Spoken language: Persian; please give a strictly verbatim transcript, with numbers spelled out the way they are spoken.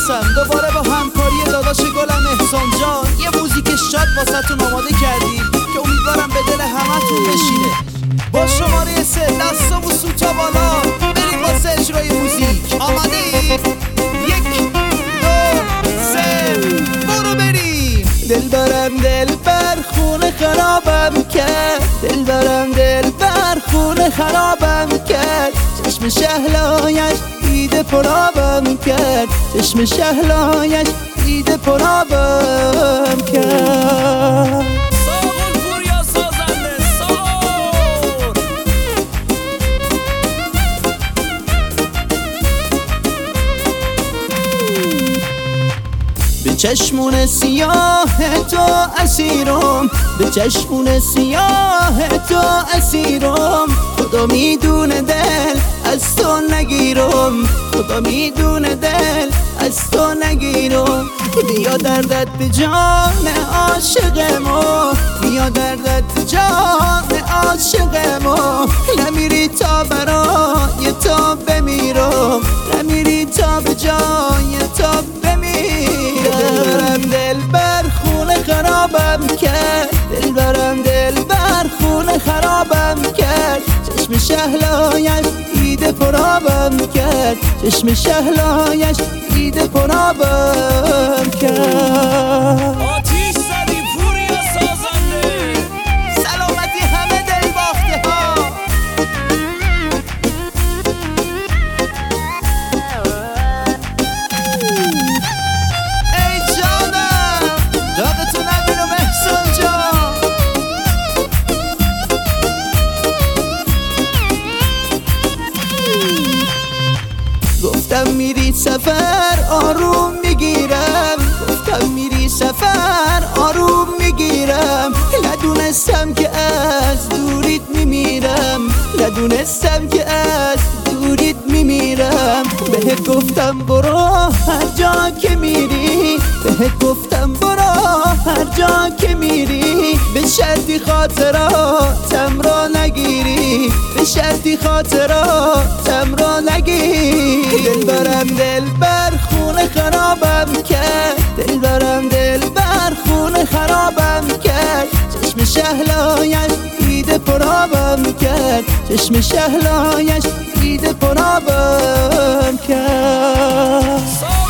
هستم دوباره با همکاری داداش گلم احسان جان. یه موزیک شاد واسهتون آماده کردیم که امیدوارم به دل همتون بشینه. با شماره سه دستا و سوتا بالا بریم واسه اجرای موزیک. آماده ای؟ یک دو سه برو بریم. دل برم دل بر خونه خرابم کرد، دل برم دل بر خونه خرابم کرد. چشم شهلایش دیده پرابم کرد، چشم شهلایش دیده پرابم کرد. ساغر پوریا سازنده ساغر. به چشمون سیاه تو اسیرم، به چشمون سیاه تو اسیرم. خدا میدونه دل از تو نگیرم، خدا میدونه دل از تو نگیرم. بیا دردت به جان عاشقمو، بیا دردت به جان عاشقمو. نمیری تا برای تو بمیرم، نمیری تا به جای تو بمیرم. دل برم دل بر خونه خرابم کرد، دل برم دل بر خونه خرابم کرد. چشم شهلایش دیده پرابم کرد، چشم شهلایش دیده پرابم کرد. آتیش زدی پوریا سازنده. سلامتی همه دل باخته ها. ای جانم داغتو نبینم احسان جان. گفتم میری سفر آروم میگیرم، گفتم میری سفر آروم میگیرم. ندونستم که از دوریت میمیرم، ندونستم که از دوریت میمیرم. بهت گفتم برو هر جا که میری، بهت گفتم برو هر جا که میری. به شرطی خاطراتم را نگیری، به شرطی خاطراتم را نگیری. دل برم دل بر خونه خرابم کرد، دل برم دل بر خونه خرابم کرد. چشم شهلایش دیده پرابم کرد، چشم شهلایش دیده پرابم کرد.